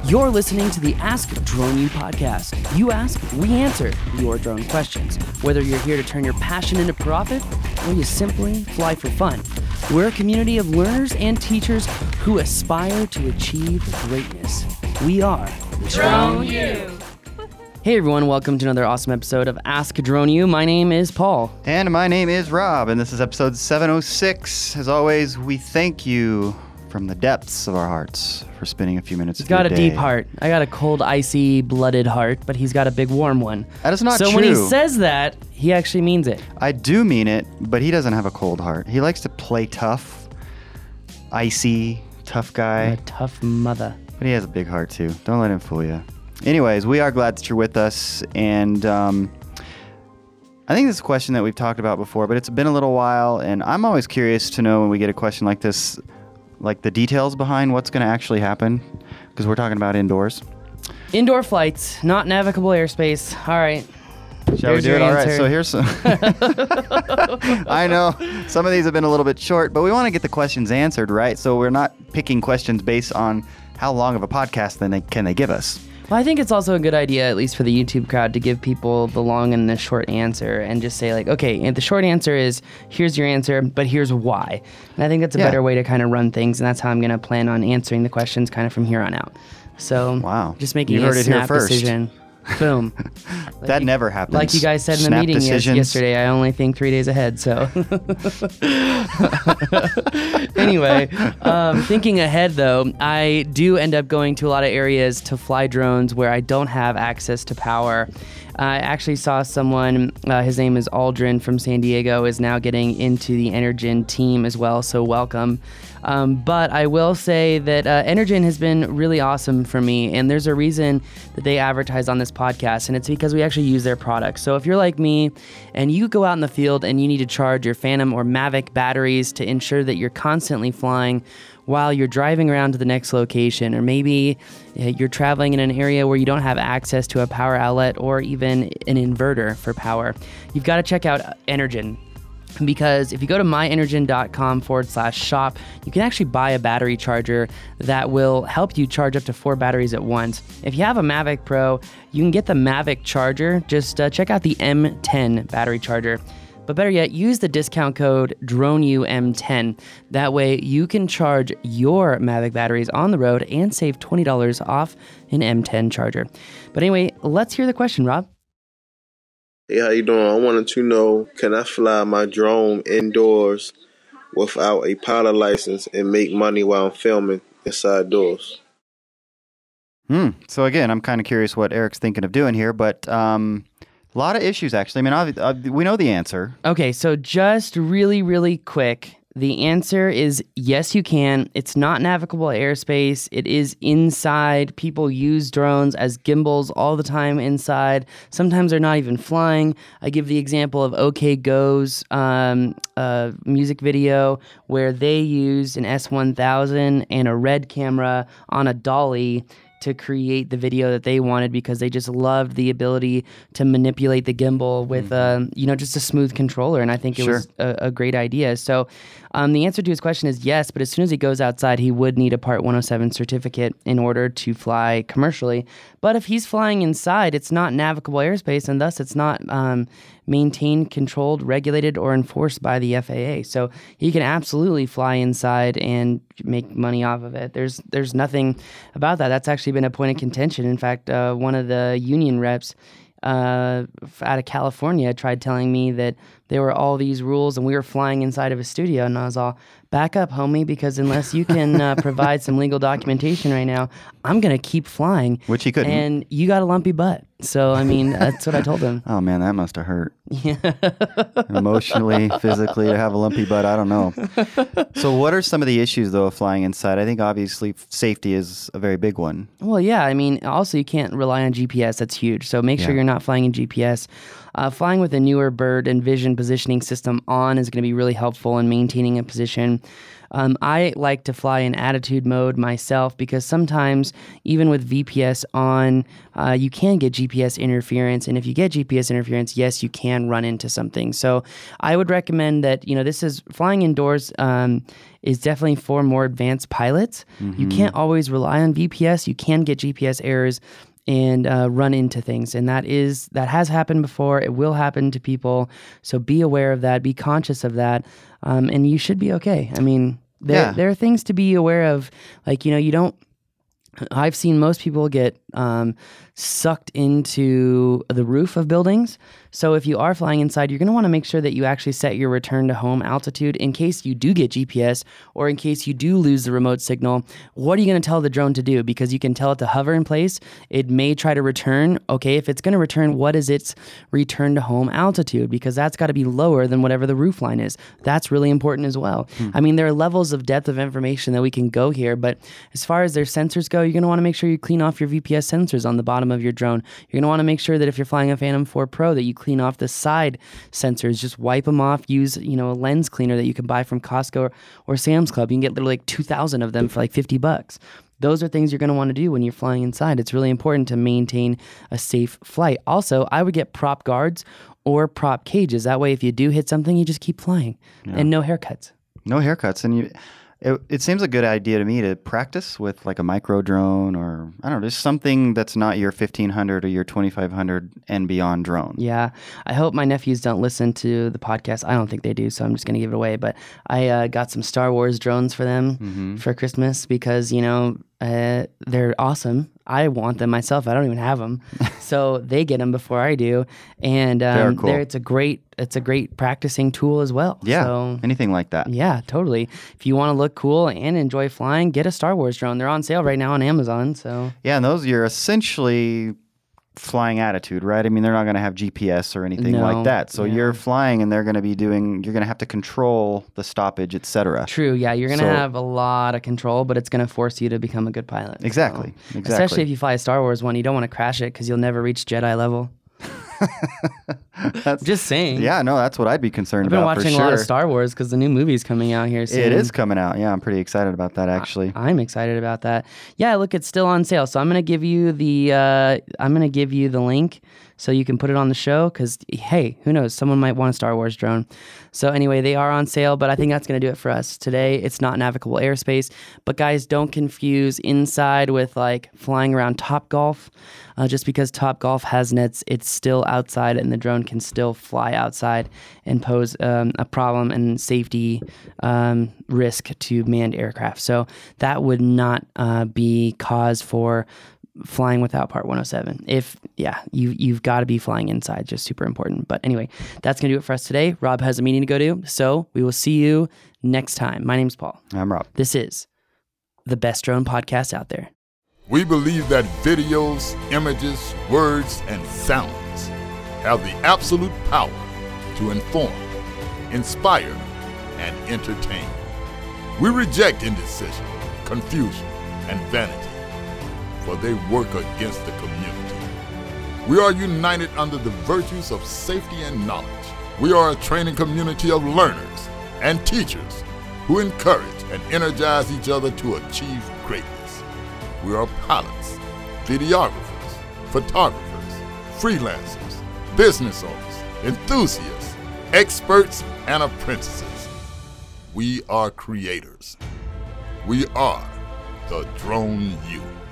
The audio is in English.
You're listening to the Ask Drone U podcast. You ask, we answer your drone questions. Whether you're here to turn your passion into profit or you simply fly for fun, we're a community of learners and teachers who aspire to achieve greatness. We are Drone U. Hey everyone, welcome to another awesome episode of Ask Drone U. My name is Paul. And my name is Rob, and this is episode 706. As always, we thank you from the depths of our hearts for spending a few minutes He's of your got a day. deep heart. I got a cold, icy, blooded heart, but he's got a big, warm one. That is not so true. when he says that, he actually means it. I do mean it, but he doesn't have a cold heart. He likes to play tough, icy, tough guy. A tough mother. But he has a big heart too. Don't let him fool you. Anyways, we are glad that you're with us, and I think this is a question that we've talked about before, but it's been a little while, and I'm always curious to know when we get a question like this, like the details behind what's going to actually happen, because we're talking about indoors. Indoor flights, not navigable airspace. All right. Shall we There's do your it? All right, answer. so here's some. I know some of these have been a little bit short, but we want to get the questions answered, right? So we're not picking questions based on how long of a podcast can they give us. Well, I think it's also a good idea, at least for the YouTube crowd, to give people the long and the short answer and just say, like, okay, and the short answer is, here's your answer, but here's why. And I think that's a better way to kind of run things, and that's how I'm going to plan on answering the questions kind of from here on out. So, Wow. just making You a heard it here snap first. decision. Boom. That never happens. Like you guys said in the Snap meeting decisions. yesterday, I only think 3 days ahead, so. Anyway, thinking ahead though, I do end up going to a lot of areas to fly drones where I don't have access to power. I actually saw someone, his name is Aldrin from San Diego, is now getting into the Energen team as well, so welcome. But I will say that Energen has been really awesome for me, and there's a reason that they advertise on this podcast, and it's because we actually use their products. So if you're like me and you go out in the field and you need to charge your Phantom or Mavic batteries to ensure that you're constantly flying while you're driving around to the next location, or maybe you're traveling in an area where you don't have access to a power outlet or even an inverter for power, you've got to check out Energen. Because if you go to myenergen.com/shop, you can actually buy a battery charger that will help you charge up to 4 batteries at once. If you have a Mavic Pro, you can get the Mavic charger. Just check out the M10 battery charger. But better yet, use the discount code DRONEUM10. That way you can charge your Mavic batteries on the road and save $20 off an M10 charger. But anyway, let's hear the question, Rob. Hey, how you doing? I wanted to know, can I fly my drone indoors without a pilot license and make money while I'm filming inside doors? So again, I'm kind of curious what Eric's thinking of doing here, but a lot of issues actually. I mean, we know the answer. Okay, so just really, really quick. The answer is yes, you can. It's not navigable airspace. It is inside. People use drones as gimbals all the time inside. Sometimes they're not even flying. I give the example of OK Go's music video where they used an S1000 and a Red camera on a dolly to create the video that they wanted because they just loved the ability to manipulate the gimbal with, just a smooth controller. And I think it was a great idea. So the answer to his question is yes, but as soon as he goes outside, he would need a Part 107 certificate in order to fly commercially. But if he's flying inside, it's not navigable airspace, and thus it's not maintained, controlled, regulated, or enforced by the FAA. So he can absolutely fly inside and make money off of it. There's nothing about that. That's actually been a point of contention. In fact, one of the union reps out of California tried telling me that there were all these rules and we were flying inside of a studio, and I was all, back up, homie, because unless you can provide some legal documentation right now, I'm going to keep flying. Which he couldn't. And you got a lumpy butt. So, I mean, that's what I told him. Oh man, that must have hurt. Emotionally, physically, to have a lumpy butt, I don't know. So what are some of the issues though of flying inside? I think obviously safety is a very big one. Well, yeah. I mean, also you can't rely on GPS. That's huge. So make sure you're not flying in GPS. Flying with a newer bird and vision positioning system on is going to be really helpful in maintaining a position. I like to fly in attitude mode myself because sometimes, even with VPS on, you can get GPS interference. And if you get GPS interference, yes, you can run into something. So I would recommend that, this is flying indoors is definitely for more advanced pilots. Mm-hmm. You can't always rely on VPS. You can get GPS errors and run into things. And that has happened before. It will happen to people. So be aware of that. Be conscious of that. And you should be okay. I mean, there are things to be aware of. Like, you don't... I've seen most people get sucked into the roof of buildings. So if you are flying inside, you're going to want to make sure that you actually set your return to home altitude in case you do get GPS or in case you do lose the remote signal. What are you going to tell the drone to do? Because you can tell it to hover in place. It may try to return. Okay, if it's going to return, what is its return to home altitude? Because that's got to be lower than whatever the roof line is. That's really important as well. I mean, there are levels of depth of information that we can go here, but as far as their sensors go, you're going to want to make sure you clean off your VPS sensors on the bottom of your drone. You're going to want to make sure that if you're flying a Phantom 4 Pro that you clean off the side sensors. Just wipe them off. Use, a lens cleaner that you can buy from Costco or Sam's Club. You can get literally like 2,000 of them for like $50. Those are things you're going to want to do when you're flying inside. It's really important to maintain a safe flight. Also, I would get prop guards or prop cages. That way, if you do hit something, you just keep flying and no haircuts. No haircuts. And it seems a good idea to me to practice with like a micro drone or, I don't know, just something that's not your 1,500 or your 2,500 and beyond drone. Yeah. I hope my nephews don't listen to the podcast. I don't think they do, so I'm just going to give it away. But I got some Star Wars drones for them for Christmas because, they're awesome. I want them myself. I don't even have them. So they get them before I do. And cool. it's a great practicing tool as well. Yeah, so, anything like that. Yeah, totally. If you want to look cool and enjoy flying, get a Star Wars drone. They're on sale right now on Amazon. So yeah, and those you're essentially flying attitude, right? I mean, they're not going to have GPS or anything like that. So you're flying and they're going to be you're going to have to control the stoppage, etc. True. Yeah. You're going to have a lot of control, but it's going to force you to become a good pilot. Exactly. So, especially if you fly a Star Wars one, you don't want to crash it because you'll never reach Jedi level. Just saying. Yeah, no, that's what I'd be concerned about. I've been watching a lot of Star Wars because the new movie's coming out here soon. It is coming out. Yeah, I'm pretty excited about that actually. I'm excited about that. Yeah, look, it's still on sale. So I'm gonna give you the link so you can put it on the show because hey, who knows? Someone might want a Star Wars drone. So anyway, they are on sale, but I think that's gonna do it for us today. It's not navigable airspace, but guys, don't confuse inside with like flying around Topgolf. Just because Topgolf has nets, it's still outside and the drone can still fly outside and pose a problem and safety risk to manned aircraft. So that would not be cause for flying without Part 107. You've got to be flying inside, just super important. But anyway, that's going to do it for us today. Rob has a meeting to go to, so we will see you next time. My name's Paul. I'm Rob. This is the best drone podcast out there. We believe that videos, images, words, and sounds have the absolute power to inform, inspire, and entertain. We reject indecision, confusion, and vanity, for they work against the community. We are united under the virtues of safety and knowledge. We are a training community of learners and teachers who encourage and energize each other to achieve greatness. We are pilots, videographers, photographers, freelancers, business owners, enthusiasts, experts, and apprentices. We are creators. We are the Drone U.